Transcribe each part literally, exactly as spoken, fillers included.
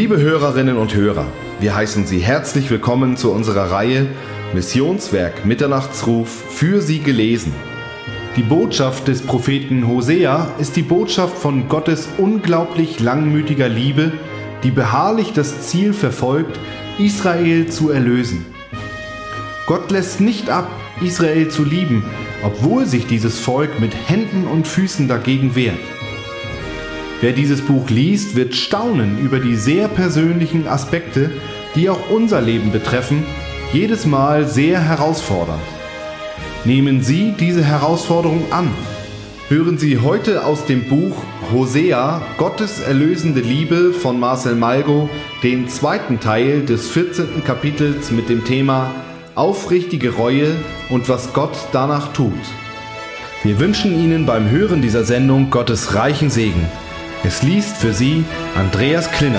Liebe Hörerinnen und Hörer, wir heißen Sie herzlich willkommen zu unserer Reihe Missionswerk Mitternachtsruf für Sie gelesen. Die Botschaft des Propheten Hosea ist die Botschaft von Gottes unglaublich langmütiger Liebe, die beharrlich das Ziel verfolgt, Israel zu erlösen. Gott lässt nicht ab, Israel zu lieben, obwohl sich dieses Volk mit Händen und Füßen dagegen wehrt. Wer dieses Buch liest, wird staunen über die sehr persönlichen Aspekte, die auch unser Leben betreffen, jedes Mal sehr herausfordernd. Nehmen Sie diese Herausforderung an. Hören Sie heute aus dem Buch Hosea, Gottes erlösende Liebe von Marcel Malgo, den zweiten Teil des vierzehnten Kapitels mit dem Thema Aufrichtige Reue und was Gott danach tut. Wir wünschen Ihnen beim Hören dieser Sendung Gottes reichen Segen. Es liest für Sie Andreas Klinner.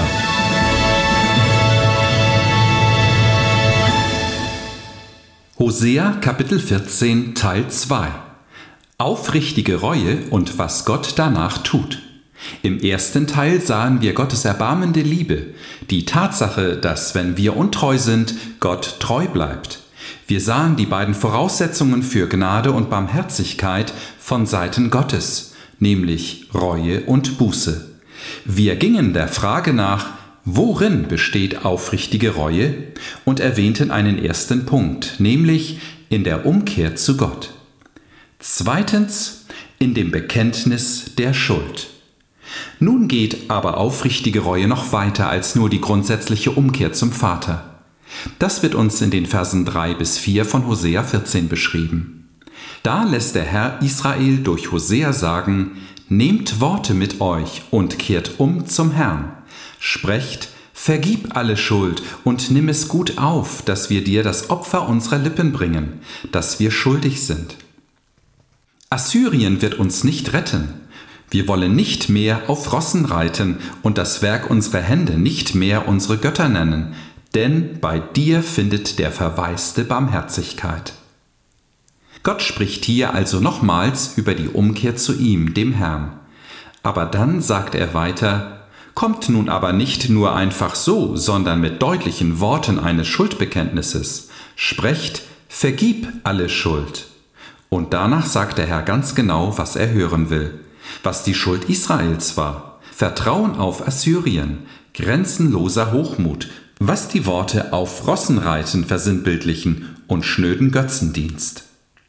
Hosea Kapitel vierzehn Teil zwei. Aufrichtige Reue und was Gott danach tut. Im ersten Teil sahen wir Gottes erbarmende Liebe, die Tatsache, dass, wenn wir untreu sind, Gott treu bleibt. Wir sahen die beiden Voraussetzungen für Gnade und Barmherzigkeit von Seiten Gottes, nämlich Reue und Buße. Wir gingen der Frage nach, worin besteht aufrichtige Reue, und erwähnten einen ersten Punkt, nämlich in der Umkehr zu Gott. Zweitens, in dem Bekenntnis der Schuld. Nun geht aber aufrichtige Reue noch weiter als nur die grundsätzliche Umkehr zum Vater. Das wird uns in den Versen drei bis vier von Hosea vierzehn beschrieben. Da lässt der Herr Israel durch Hosea sagen: Nehmt Worte mit euch und kehrt um zum Herrn. Sprecht: Vergib alle Schuld und nimm es gut auf, dass wir dir das Opfer unserer Lippen bringen, dass wir schuldig sind. Assyrien wird uns nicht retten. Wir wollen nicht mehr auf Rossen reiten und das Werk unserer Hände nicht mehr unsere Götter nennen, denn bei dir findet der Verwaiste Barmherzigkeit. Gott spricht hier also nochmals über die Umkehr zu ihm, dem Herrn. Aber dann sagt er weiter: Kommt nun aber nicht nur einfach so, sondern mit deutlichen Worten eines Schuldbekenntnisses. Sprecht: Vergib alle Schuld. Und danach sagt der Herr ganz genau, was er hören will. Was die Schuld Israels war: Vertrauen auf Assyrien, grenzenloser Hochmut, was die Worte auf Rossen reiten versinnbildlichen und schnöden Götzendienst.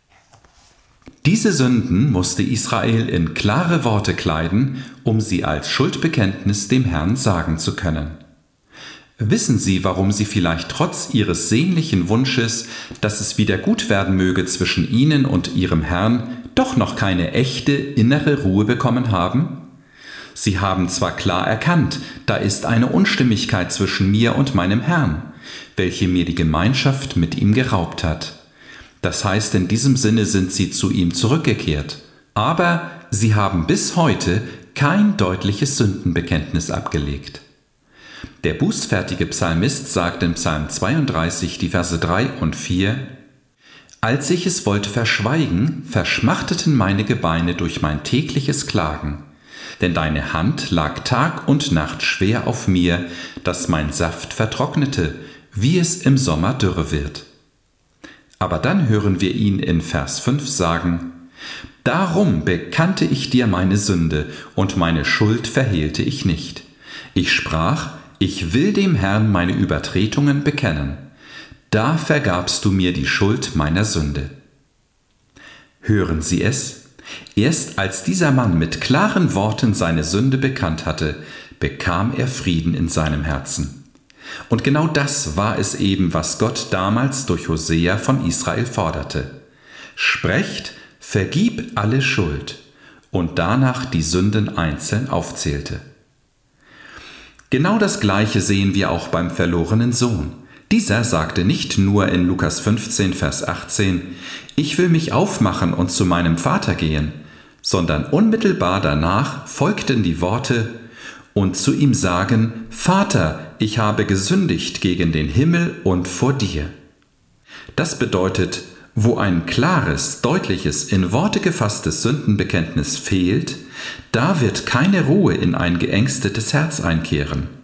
Diese Sünden musste Israel in klare Worte kleiden, um sie als Schuldbekenntnis dem Herrn sagen zu können. Wissen Sie, warum Sie vielleicht trotz Ihres sehnlichen Wunsches, dass es wieder gut werden möge zwischen Ihnen und Ihrem Herrn, doch noch keine echte innere Ruhe bekommen haben? Sie haben zwar klar erkannt, da ist eine Unstimmigkeit zwischen mir und meinem Herrn, welche mir die Gemeinschaft mit ihm geraubt hat. Das heißt, in diesem Sinne sind Sie zu ihm zurückgekehrt. Aber Sie haben bis heute kein deutliches Sündenbekenntnis abgelegt. Der bußfertige Psalmist sagt in Psalm zweiunddreißig, die Verse drei und vier: Als ich es wollte verschweigen, verschmachteten meine Gebeine durch mein tägliches Klagen. Denn deine Hand lag Tag und Nacht schwer auf mir, dass mein Saft vertrocknete, wie es im Sommer dürre wird. Aber dann hören wir ihn in Vers fünf sagen: Darum bekannte ich dir meine Sünde, und meine Schuld verhehlte ich nicht. Ich sprach: Ich will dem Herrn meine Übertretungen bekennen. Da vergabst du mir die Schuld meiner Sünde. Hören Sie es? Erst als dieser Mann mit klaren Worten seine Sünde bekannt hatte, bekam er Frieden in seinem Herzen. Und genau das war es eben, was Gott damals durch Hosea von Israel forderte. Sprecht: Vergib alle Schuld, und danach die Sünden einzeln aufzählte. Genau das Gleiche sehen wir auch beim verlorenen Sohn. Dieser sagte nicht nur in Lukas fünfzehn, Vers achtzehn: Ich will mich aufmachen und zu meinem Vater gehen, sondern unmittelbar danach folgten die Worte: Und zu ihm sagen: Vater, ich habe gesündigt gegen den Himmel und vor dir. Das bedeutet, wo ein klares, deutliches, in Worte gefasstes Sündenbekenntnis fehlt, da wird keine Ruhe in ein geängstetes Herz einkehren.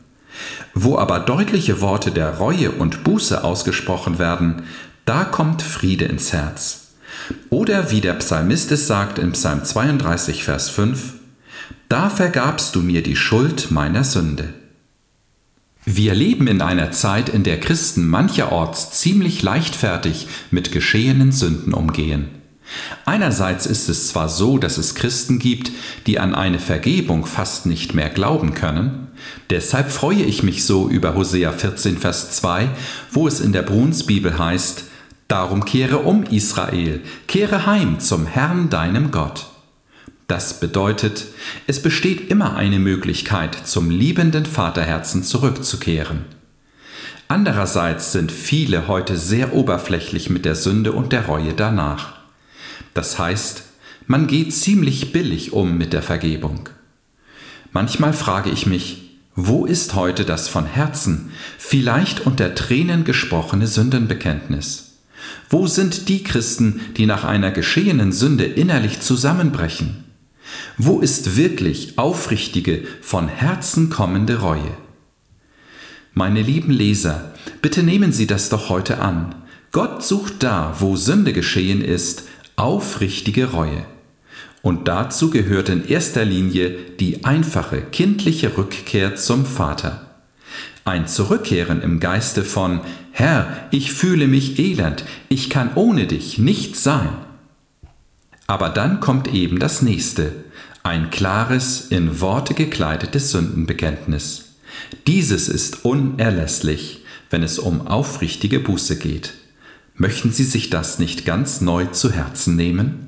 Wo aber deutliche Worte der Reue und Buße ausgesprochen werden, da kommt Friede ins Herz. Oder wie der Psalmist es sagt in Psalm zweiunddreißig, Vers fünf, da vergabst du mir die Schuld meiner Sünde. Wir leben in einer Zeit, in der Christen mancherorts ziemlich leichtfertig mit geschehenen Sünden umgehen. Einerseits ist es zwar so, dass es Christen gibt, die an eine Vergebung fast nicht mehr glauben können. Deshalb freue ich mich so über Hosea vierzehn, Vers zwei, wo es in der Brunsbibel heißt, darum kehre um, Israel, kehre heim zum Herrn deinem Gott. Das bedeutet, es besteht immer eine Möglichkeit, zum liebenden Vaterherzen zurückzukehren. Andererseits sind viele heute sehr oberflächlich mit der Sünde und der Reue danach. Das heißt, man geht ziemlich billig um mit der Vergebung. Manchmal frage ich mich, wo ist heute das von Herzen, vielleicht unter Tränen gesprochene Sündenbekenntnis? Wo sind die Christen, die nach einer geschehenen Sünde innerlich zusammenbrechen? Wo ist wirklich aufrichtige, von Herzen kommende Reue? Meine lieben Leser, bitte nehmen Sie das doch heute an. Gott sucht da, wo Sünde geschehen ist, aufrichtige Reue. Und dazu gehört in erster Linie die einfache, kindliche Rückkehr zum Vater. Ein Zurückkehren im Geiste von »Herr, ich fühle mich elend, ich kann ohne dich nicht sein«. Aber dann kommt eben das Nächste, ein klares, in Worte gekleidetes Sündenbekenntnis. Dieses ist unerlässlich, wenn es um aufrichtige Buße geht. Möchten Sie sich das nicht ganz neu zu Herzen nehmen?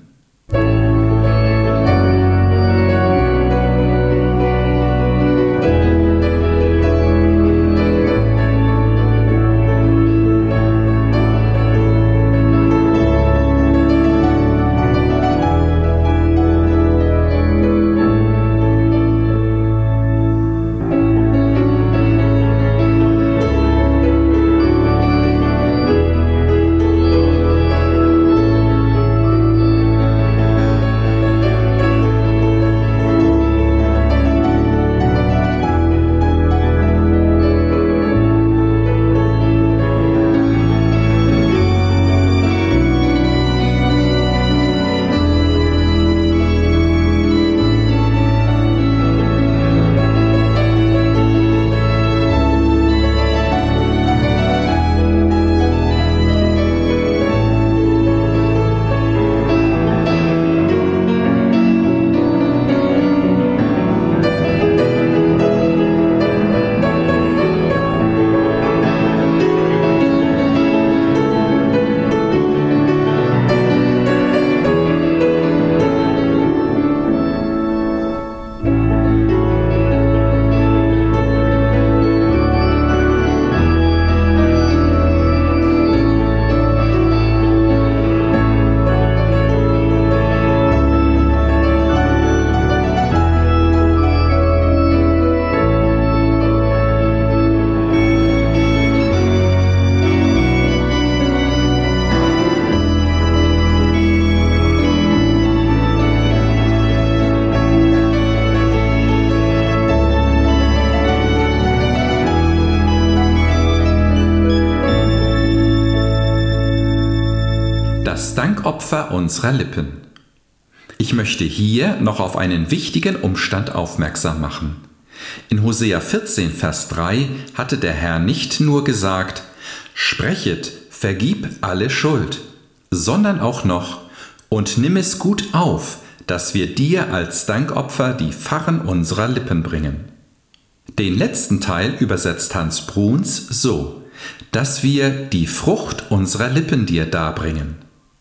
Das Dankopfer unserer Lippen. Ich möchte hier noch auf einen wichtigen Umstand aufmerksam machen. In Hosea vierzehn, Vers drei hatte der Herr nicht nur gesagt, »Sprechet, vergib alle Schuld«, sondern auch noch, »Und nimm es gut auf, dass wir dir als Dankopfer die Farren unserer Lippen bringen.« Den letzten Teil übersetzt Hans Bruns so, dass wir die Frucht unserer Lippen dir darbringen.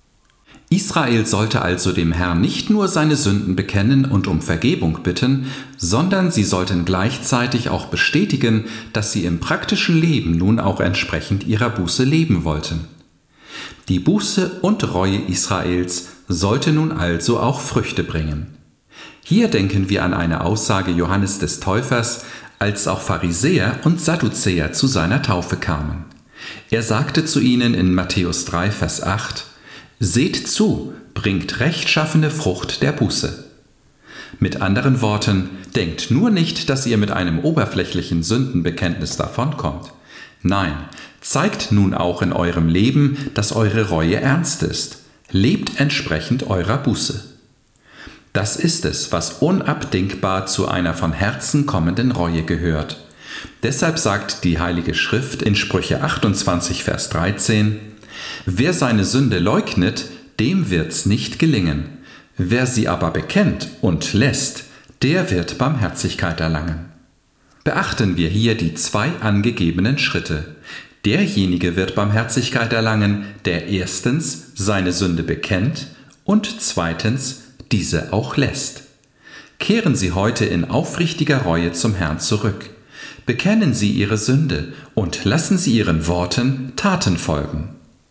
Israel sollte also dem Herrn nicht nur seine Sünden bekennen und um Vergebung bitten, sondern sie sollten gleichzeitig auch bestätigen, dass sie im praktischen Leben nun auch entsprechend ihrer Buße leben wollten. Die Buße und Reue Israels sollte nun also auch Früchte bringen. Hier denken wir an eine Aussage Johannes des Täufers, als auch Pharisäer und Sadduzäer zu seiner Taufe kamen. Er sagte zu ihnen in Matthäus drei, Vers acht, »Seht zu, bringt rechtschaffene Frucht der Buße.« Mit anderen Worten, denkt nur nicht, dass ihr mit einem oberflächlichen Sündenbekenntnis davonkommt. Nein, zeigt nun auch in eurem Leben, dass eure Reue ernst ist. Lebt entsprechend eurer Buße. Das ist es, was unabdingbar zu einer von Herzen kommenden Reue gehört. Deshalb sagt die Heilige Schrift in Sprüche achtundzwanzig, Vers dreizehn: Wer seine Sünde leugnet, dem wird's nicht gelingen. Wer sie aber bekennt und lässt, der wird Barmherzigkeit erlangen. Beachten wir hier die zwei angegebenen Schritte. Derjenige wird Barmherzigkeit erlangen, der erstens seine Sünde bekennt und zweitens diese auch lässt. Kehren Sie heute in aufrichtiger Reue zum Herrn zurück. Bekennen Sie Ihre Sünde und lassen Sie Ihren Worten Taten folgen.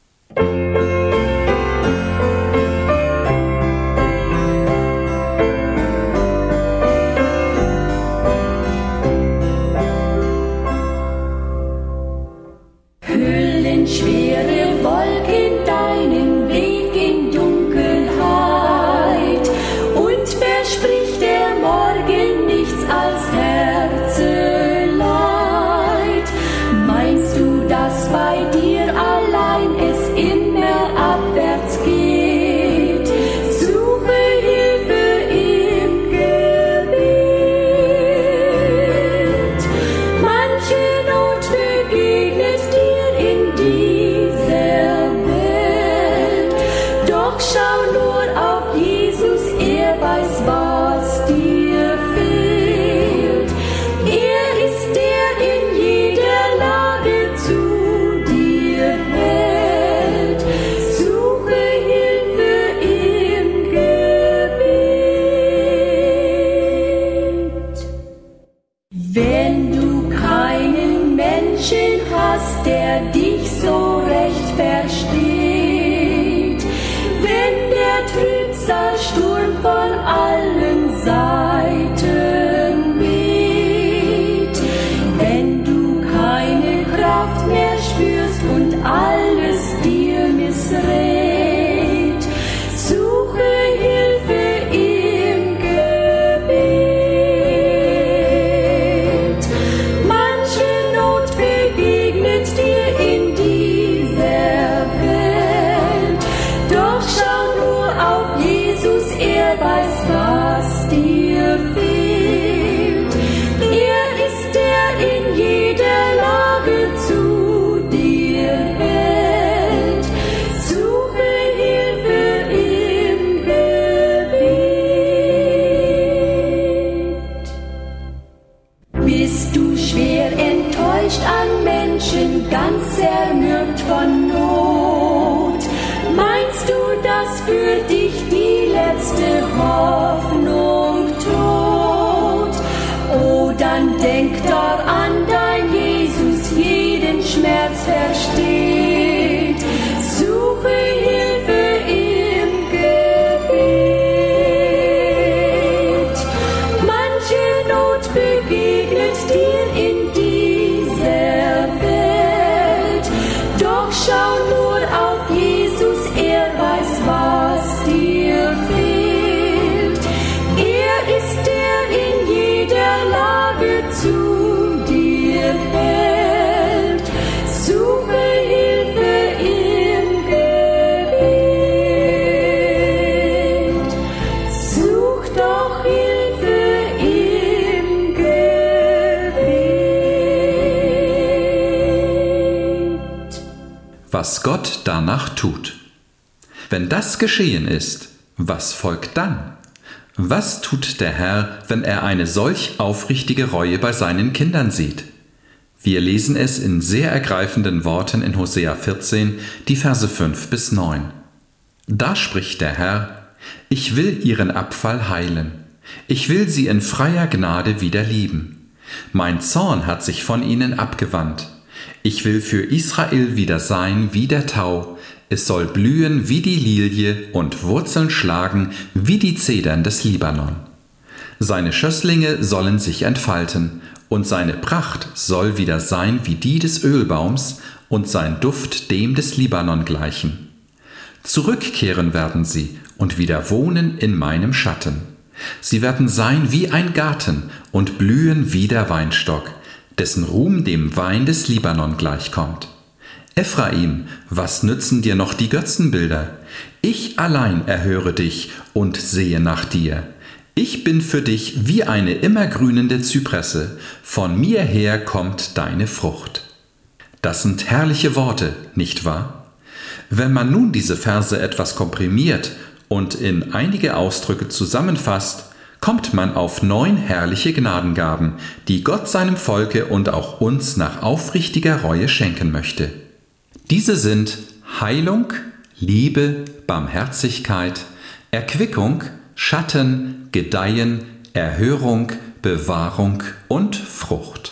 Schwere Wolken deinen Weg in Dunkelheit und verspricht der Morgen nichts als Herzeleid. Meinst du, dass bei dir allein es immer abwärts geht? Suche Hilfe im Gebet. Manche Not begegnet dir in dieser Welt. Doch schau nur auf Jesus, er weiß, was dir fehlt. Er ist der in jeder Lage zu dir hält. Suche Hilfe im Gebet. Wenn du keinen Menschen hast, der dich so recht versteht, wenn der Trübsalsturm von allen Seiten weht, wenn du keine Kraft mehr spürst und alles dir missrät, suche Hilfe im Gebet. Manche Not begegnet dir in dieser Welt, doch schau nur auf Jesus, er weiß, was dir fehlt. Er ist der in jeder Lage zu dir hält. Suche Hilfe im Gebet. Bist du schwer enttäuscht an Menschen, ganz zermürbt von Not? Meinst du, dass für dich die letzte Hoffnung tot? Oh, dann denk daran, dein Jesus jeden Schmerz versteht. Suche Hilfe im Gebet. Manche Not begegnet dir in dieser Welt, doch schau nur auf Jesus, er weiß, was dir fehlt. Er ist der in jeder Lage zu dir hält. Suche Hilfe im Gebet. Such doch Hilfe im Gebet. Was Gott danach tut. Wenn das geschehen ist, was folgt dann? Was tut der Herr, wenn er eine solch aufrichtige Reue bei seinen Kindern sieht? Wir lesen es in sehr ergreifenden Worten in Hosea vierzehn, die Verse fünf bis neun. Da spricht der Herr: Ich will ihren Abfall heilen. Ich will sie in freier Gnade wieder lieben. Mein Zorn hat sich von ihnen abgewandt. Ich will für Israel wieder sein wie der Tau. Es soll blühen wie die Lilie und Wurzeln schlagen wie die Zedern des Libanon. Seine Schösslinge sollen sich entfalten, und seine Pracht soll wieder sein wie die des Ölbaums und sein Duft dem des Libanon gleichen. Zurückkehren werden sie und wieder wohnen in meinem Schatten. Sie werden sein wie ein Garten und blühen wie der Weinstock, dessen Ruhm dem Wein des Libanon gleichkommt. Ephraim, was nützen dir noch die Götzenbilder? Ich allein erhöre dich und sehe nach dir. Ich bin für dich wie eine immergrünende Zypresse, von mir her kommt deine Frucht. Das sind herrliche Worte, nicht wahr? Wenn man nun diese Verse etwas komprimiert und in einige Ausdrücke zusammenfasst, kommt man auf neun herrliche Gnadengaben, die Gott seinem Volke und auch uns nach aufrichtiger Reue schenken möchte. Diese sind Heilung, Liebe, Barmherzigkeit, Erquickung, Schatten, Gedeihen, Erhörung, Bewahrung und Frucht.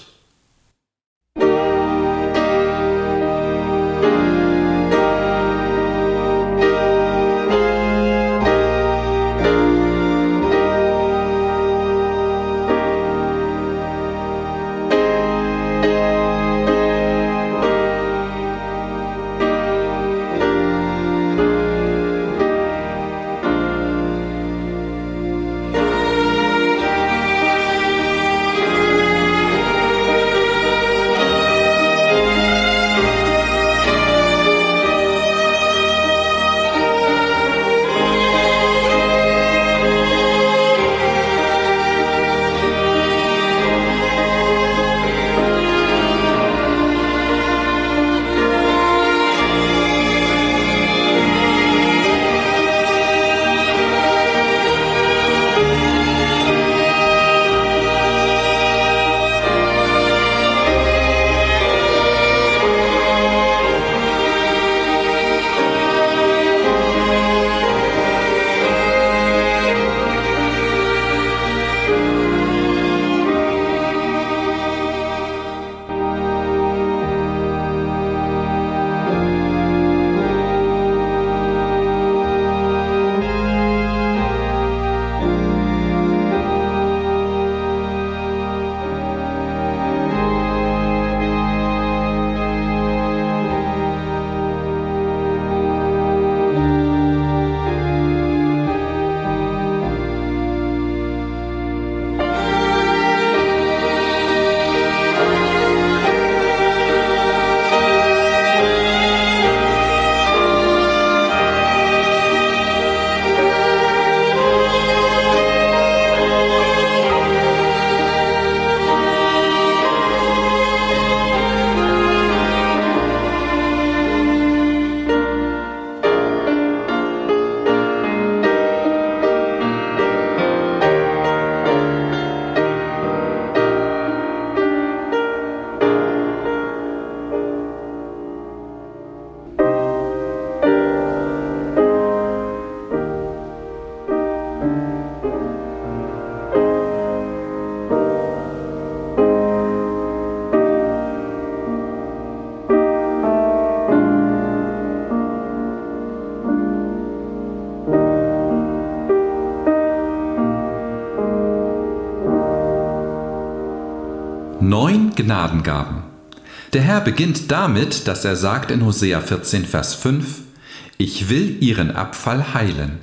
Neun Gnadengaben. Der Herr beginnt damit, dass er sagt in Hosea vierzehn, Vers fünf, ich will ihren Abfall heilen.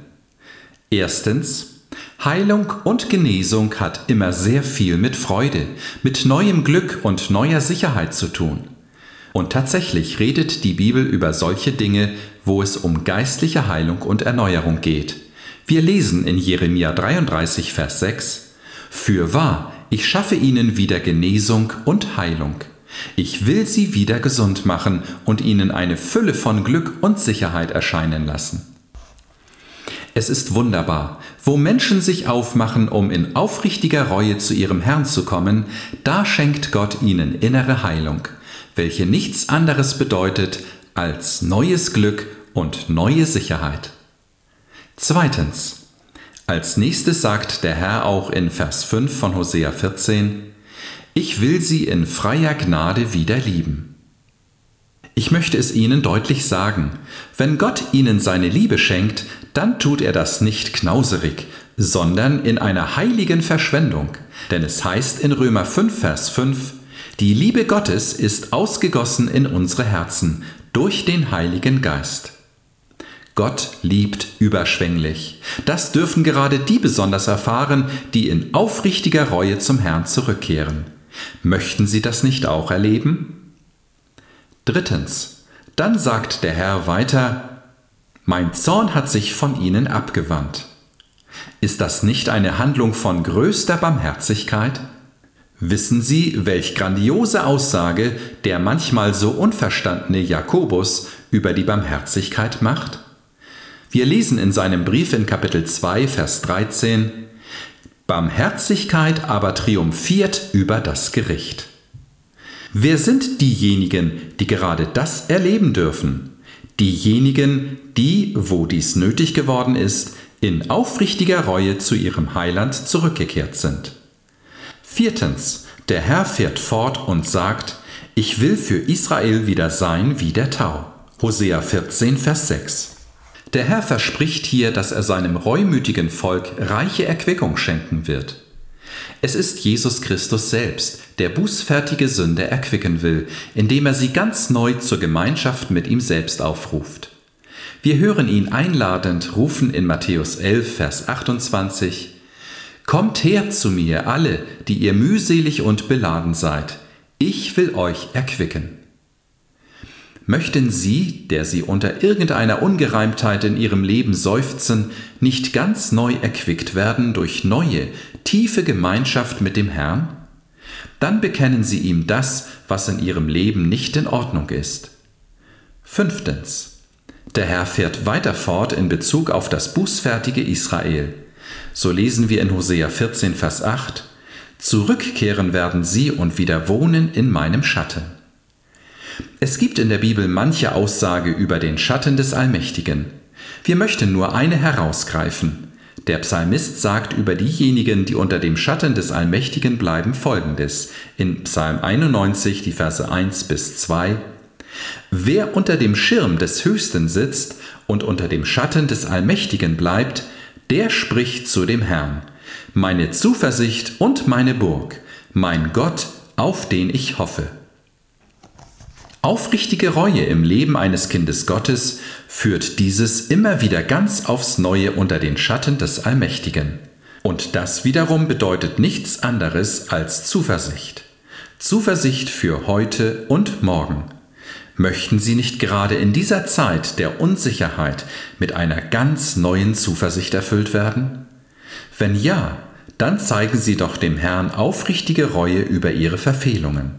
Erstens, Heilung und Genesung hat immer sehr viel mit Freude, mit neuem Glück und neuer Sicherheit zu tun. Und tatsächlich redet die Bibel über solche Dinge, wo es um geistliche Heilung und Erneuerung geht. Wir lesen in Jeremia dreiunddreißig, Vers sechs, Fürwahr, ich schaffe ihnen wieder Genesung und Heilung. Ich will sie wieder gesund machen und ihnen eine Fülle von Glück und Sicherheit erscheinen lassen. Es ist wunderbar, wo Menschen sich aufmachen, um in aufrichtiger Reue zu ihrem Herrn zu kommen, da schenkt Gott ihnen innere Heilung, welche nichts anderes bedeutet als neues Glück und neue Sicherheit. Zweitens. Als nächstes sagt der Herr auch in Vers fünf von Hosea vierzehn, ich will sie in freier Gnade wieder lieben. Ich möchte es Ihnen deutlich sagen, wenn Gott Ihnen seine Liebe schenkt, dann tut er das nicht knauserig, sondern in einer heiligen Verschwendung. Denn es heißt in Römer fünf, Vers fünf, die Liebe Gottes ist ausgegossen in unsere Herzen durch den Heiligen Geist. Gott liebt überschwänglich. Das dürfen gerade die besonders erfahren, die in aufrichtiger Reue zum Herrn zurückkehren. Möchten Sie das nicht auch erleben? Drittens. Dann sagt der Herr weiter: Mein Zorn hat sich von ihnen abgewandt. Ist das nicht eine Handlung von größter Barmherzigkeit? Wissen Sie, welch grandiose Aussage der manchmal so unverstandene Jakobus über die Barmherzigkeit macht? Wir lesen in seinem Brief in Kapitel zwei, Vers dreizehn: Barmherzigkeit aber triumphiert über das Gericht. Wer sind diejenigen, die gerade das erleben dürfen? Diejenigen, die, wo dies nötig geworden ist, in aufrichtiger Reue zu ihrem Heiland zurückgekehrt sind. Viertens. Der Herr fährt fort und sagt: Ich will für Israel wieder sein wie der Tau. Hosea vierzehn, Vers sechs. Der Herr verspricht hier, dass er seinem reumütigen Volk reiche Erquickung schenken wird. Es ist Jesus Christus selbst, der bußfertige Sünder erquicken will, indem er sie ganz neu zur Gemeinschaft mit ihm selbst aufruft. Wir hören ihn einladend rufen in Matthäus elf, Vers achtundzwanzig: Kommt her zu mir, alle, die ihr mühselig und beladen seid, ich will euch erquicken. Möchten Sie, der Sie unter irgendeiner Ungereimtheit in Ihrem Leben seufzen, nicht ganz neu erquickt werden durch neue, tiefe Gemeinschaft mit dem Herrn? Dann bekennen Sie ihm das, was in Ihrem Leben nicht in Ordnung ist. Fünftens. Der Herr fährt weiter fort in Bezug auf das bußfertige Israel. So lesen wir in Hosea vierzehn, Vers acht: Zurückkehren werden sie und wieder wohnen in meinem Schatten. Es gibt in der Bibel manche Aussage über den Schatten des Allmächtigen. Wir möchten nur eine herausgreifen. Der Psalmist sagt über diejenigen, die unter dem Schatten des Allmächtigen bleiben, Folgendes in Psalm einundneunzig, die Verse eins bis zwei: Wer unter dem Schirm des Höchsten sitzt und unter dem Schatten des Allmächtigen bleibt, der spricht zu dem Herrn: Meine Zuversicht und meine Burg, mein Gott, auf den ich hoffe. Aufrichtige Reue im Leben eines Kindes Gottes führt dieses immer wieder ganz aufs Neue unter den Schatten des Allmächtigen. Und das wiederum bedeutet nichts anderes als Zuversicht. Zuversicht für heute und morgen. Möchten Sie nicht gerade in dieser Zeit der Unsicherheit mit einer ganz neuen Zuversicht erfüllt werden? Wenn ja, dann zeigen Sie doch dem Herrn aufrichtige Reue über Ihre Verfehlungen.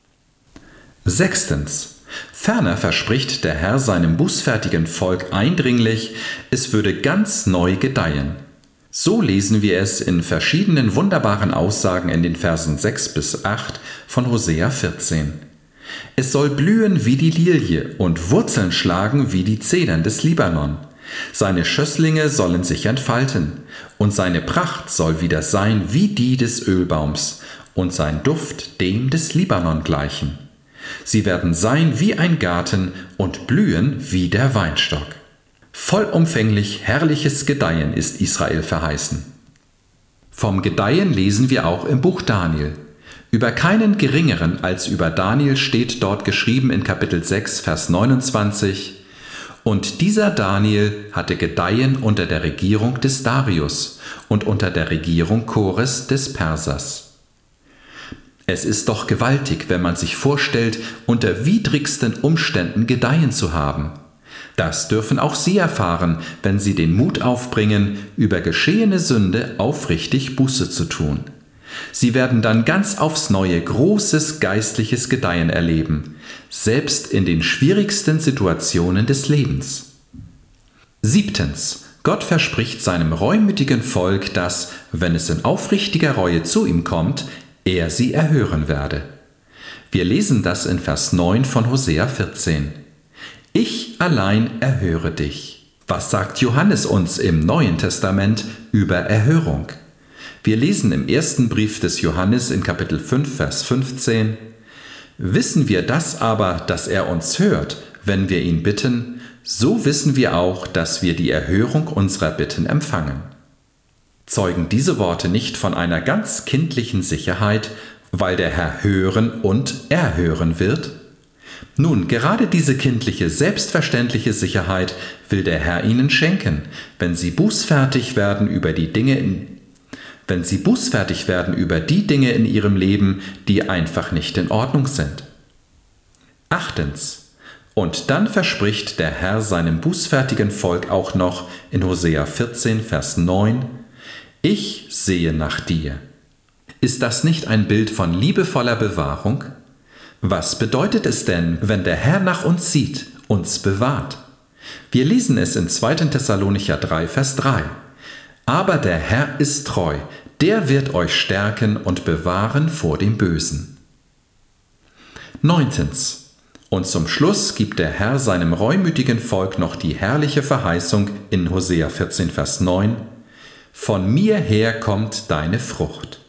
Sechstens. Ferner verspricht der Herr seinem bußfertigen Volk eindringlich, es würde ganz neu gedeihen. So lesen wir es in verschiedenen wunderbaren Aussagen in den Versen sechs bis acht von Hosea vierzehn. Es soll blühen wie die Lilie und Wurzeln schlagen wie die Zedern des Libanon. Seine Schösslinge sollen sich entfalten, und seine Pracht soll wieder sein wie die des Ölbaums, und sein Duft dem des Libanon gleichen. Sie werden sein wie ein Garten und blühen wie der Weinstock. Vollumfänglich herrliches Gedeihen ist Israel verheißen. Vom Gedeihen lesen wir auch im Buch Daniel. Über keinen geringeren als über Daniel steht dort geschrieben in Kapitel sechs, Vers neunundzwanzig: Und dieser Daniel hatte Gedeihen unter der Regierung des Darius und unter der Regierung Kores des Persers. Es ist doch gewaltig, wenn man sich vorstellt, unter widrigsten Umständen gedeihen zu haben. Das dürfen auch Sie erfahren, wenn Sie den Mut aufbringen, über geschehene Sünde aufrichtig Buße zu tun. Sie werden dann ganz aufs Neue großes geistliches Gedeihen erleben, selbst in den schwierigsten Situationen des Lebens. Siebtens. Gott verspricht seinem reumütigen Volk, dass, wenn es in aufrichtiger Reue zu ihm kommt, er sie erhören werde. Wir lesen das in Vers neun von Hosea vierzehn. Ich allein erhöre dich. Was sagt Johannes uns im Neuen Testament über Erhörung? Wir lesen im ersten Brief des Johannes in Kapitel fünf, Vers fünfzehn: Wissen wir das aber, dass er uns hört, wenn wir ihn bitten, so wissen wir auch, dass wir die Erhörung unserer Bitten empfangen. Zeugen diese Worte nicht von einer ganz kindlichen Sicherheit, weil der Herr hören und erhören wird? Nun, gerade diese kindliche, selbstverständliche Sicherheit will der Herr ihnen schenken, wenn sie bußfertig werden über die Dinge in, wenn sie bußfertig werden über die Dinge in ihrem Leben, die einfach nicht in Ordnung sind. Achtens. Und dann verspricht der Herr seinem bußfertigen Volk auch noch in Hosea vierzehn, Vers neun, ich sehe nach dir. Ist das nicht ein Bild von liebevoller Bewahrung? Was bedeutet es denn, wenn der Herr nach uns sieht, uns bewahrt? Wir lesen es in zweiter Thessalonicher drei, Vers drei. Aber der Herr ist treu, der wird euch stärken und bewahren vor dem Bösen. Neuntens. Und zum Schluss gibt der Herr seinem reumütigen Volk noch die herrliche Verheißung in Hosea vierzehn, Vers neun, von mir her kommt deine Frucht.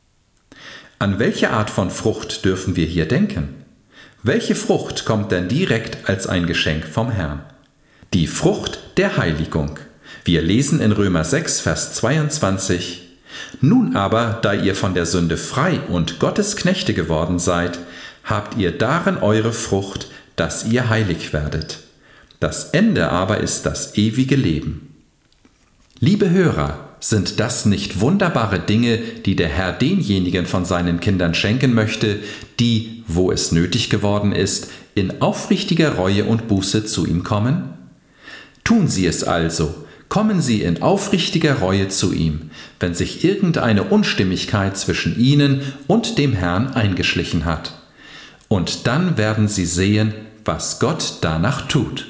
An welche Art von Frucht dürfen wir hier denken? Welche Frucht kommt denn direkt als ein Geschenk vom Herrn? Die Frucht der Heiligung. Wir lesen in Römer sechs, Vers zweiundzwanzig, nun aber, da ihr von der Sünde frei und Gottes Knechte geworden seid, habt ihr darin eure Frucht, dass ihr heilig werdet. Das Ende aber ist das ewige Leben. Liebe Hörer, sind das nicht wunderbare Dinge, die der Herr denjenigen von seinen Kindern schenken möchte, die, wo es nötig geworden ist, in aufrichtiger Reue und Buße zu ihm kommen? Tun Sie es also, kommen Sie in aufrichtiger Reue zu ihm, wenn sich irgendeine Unstimmigkeit zwischen Ihnen und dem Herrn eingeschlichen hat. Und dann werden Sie sehen, was Gott danach tut.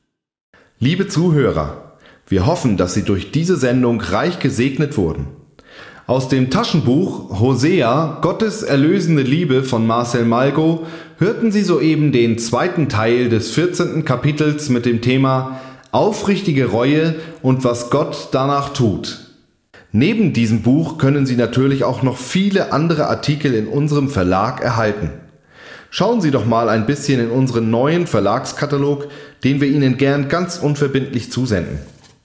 Liebe Zuhörer, wir hoffen, dass Sie durch diese Sendung reich gesegnet wurden. Aus dem Taschenbuch Hosea, Gottes erlösende Liebe von Marcel Malgo hörten Sie soeben den zweiten Teil des vierzehnten Kapitels mit dem Thema Aufrichtige Reue und was Gott danach tut. Neben diesem Buch können Sie natürlich auch noch viele andere Artikel in unserem Verlag erhalten. Schauen Sie doch mal ein bisschen in unseren neuen Verlagskatalog, den wir Ihnen gern ganz unverbindlich zusenden.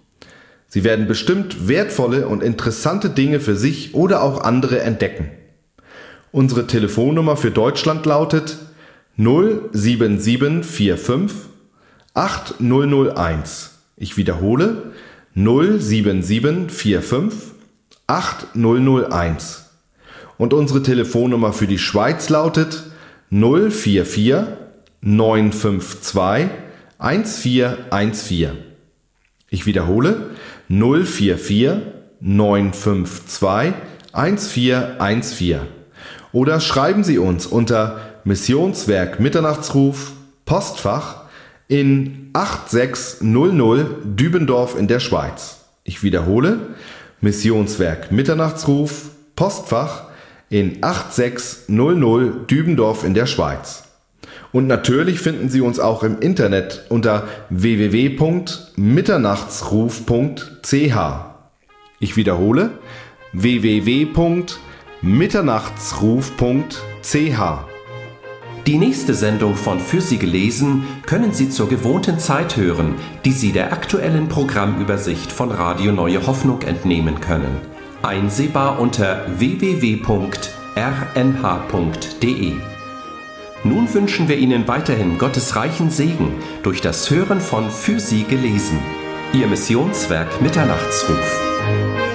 Sie werden bestimmt wertvolle und interessante Dinge für sich oder auch andere entdecken. Unsere Telefonnummer für Deutschland lautet null sieben sieben vier fünf acht null null eins. Ich wiederhole null sieben sieben vier fünf acht null null eins. Und unsere Telefonnummer für die Schweiz lautet null vier vier neun fünf zwei eins vier eins vier. Ich wiederhole null vier vier neun fünf zwei eins vier eins vier. Oder schreiben Sie uns unter Missionswerk Mitternachtsruf, Postfach in acht sechs null null Dübendorf in der Schweiz. Ich wiederhole Missionswerk Mitternachtsruf, Postfach in acht sechs null null Dübendorf in der Schweiz. Und natürlich finden Sie uns auch im Internet unter w w w punkt mitternachtsruf punkt c h. Ich wiederhole w w w punkt mitternachtsruf punkt c h. Die nächste Sendung von Für Sie gelesen können Sie zur gewohnten Zeit hören, die Sie der aktuellen Programmübersicht von Radio Neue Hoffnung entnehmen können. Einsehbar unter w w w punkt r n h punkt d e. Nun wünschen wir Ihnen weiterhin Gottes reichen Segen durch das Hören von Für Sie gelesen. Ihr Missionswerk Mitternachtsruf.